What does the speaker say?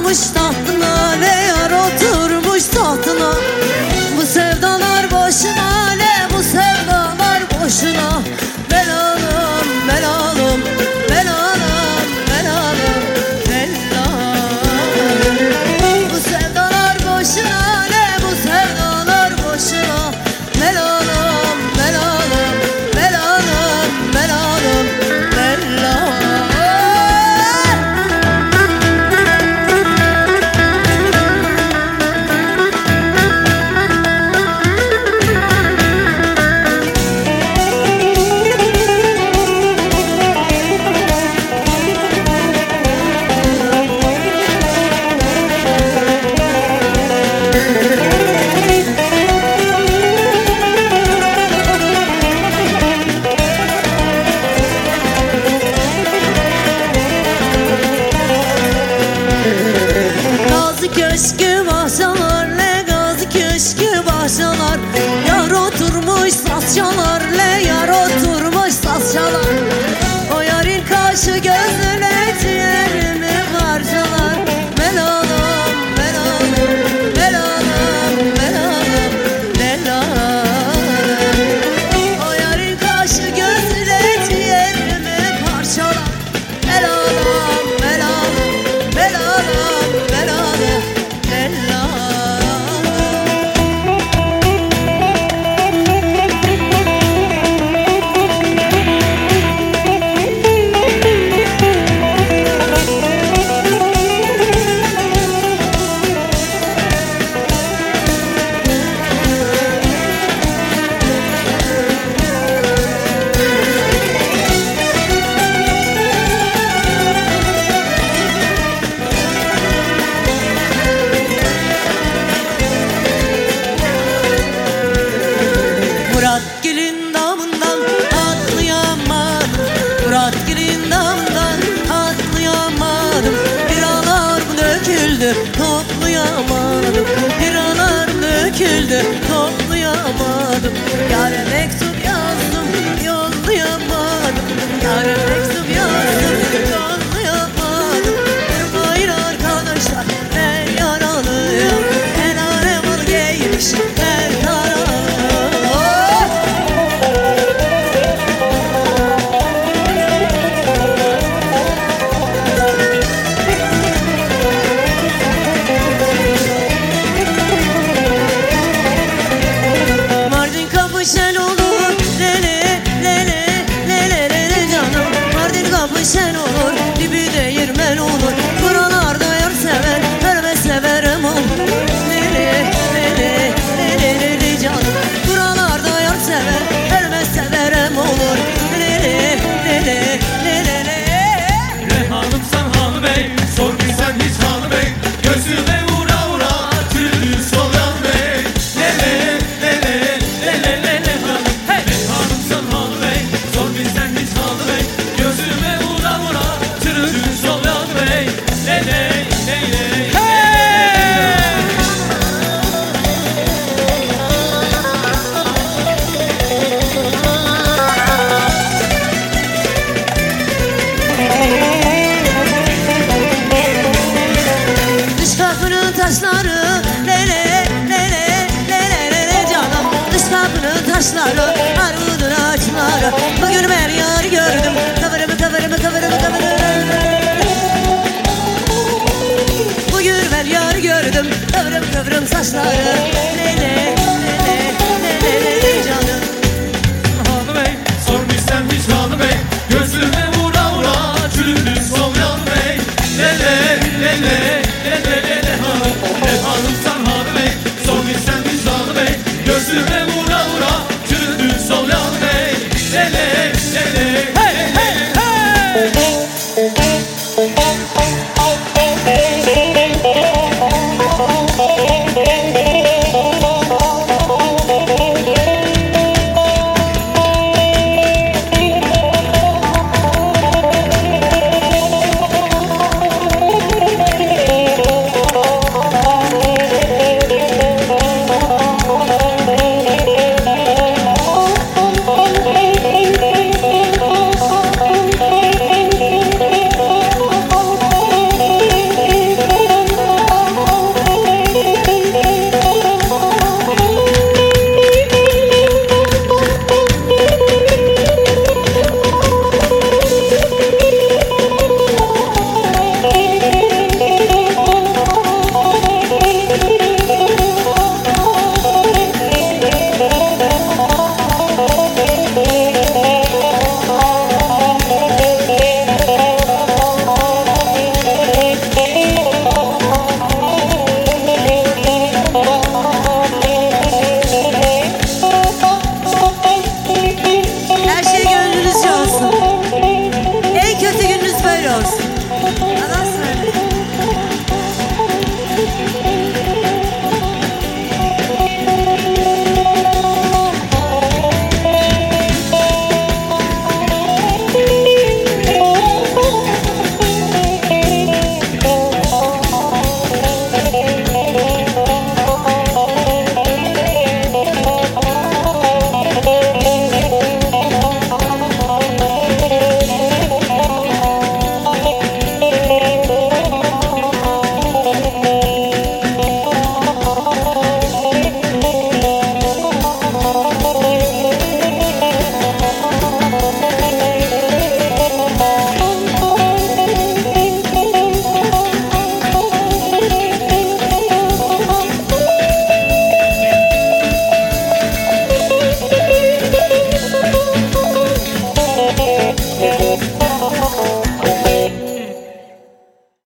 oturmuş tahtına, ne yar oturmuş tahtına. Bu sevdalar boşuna, ne bu sevdalar boşuna. Belalım, belalım, belalım, belalım, belalım. Bu sevdalar boşuna, ne bu sevdalar boşuna. Belalım, belalım, belalım, belalım, belalım. Köşkü bahçalar, ne gazi köşkü bahçalar. Yar oturmuş saz çalar, ne yar oturmuş saz çalar. O yarın kaşı gözüne ciğerimi parçalar. Belalım, belalım, belalım, belalım, belalım. O yarın kaşı gözüne ciğerimi parçalar. Belalım, belalım, belalım, belalım. Muratgil'in damından atlayamadım, Muratgil'in damından atlayamadım. Biralarım döküldü toplayamadım, biralarım döküldü toplayamadım. Yâre mektup yazdım yollayamadım, yâre mektup yazdım yollayamadım. Hayır arkadaşlar ben yaralıyım, el alem al giymiş ben karalıyım. Sen olur lele lele lele lele canım. Mardin kapı sen olur, dibi değirmen olur. Buralarda yar sever, verme severim olur. Lele lele lele lele canım. Buralarda yar sever, verme severim olur. Lele lele lele lele. Rehanım sen Hanı Bey, sor ki sen hiç Hanı Bey. Gözüme vura vura, türlü sol yan bey. Lele lele lele lele hanım. Rehanım sen Hanı Bey, sor ki sen hiç Hanı Bey. Gözüme vura vura, türlü sol yan bey. Lele lele Dış kapının taşları lele lele lele lele canım. Dış kapının taşları armudun ağaçları. Bugün ben yar gördüm, kıvırımı kıvırımı kıvırımı kıvırımı. Bugün ben yar gördüm, kıvrım kıvrım saçları. Lele lele lele lele canım. Hanı Bey, sor ki sen hiç Hanı Bey. Gözüme vura vura, türlü sol yan bey. Lele lele lele lele hanım. Rehanım sen Hanı Bey, sor ki sen hiç Hanı Bey. Gözüme vura vura, türlü sol yan bey. Lele lele hey hey hey.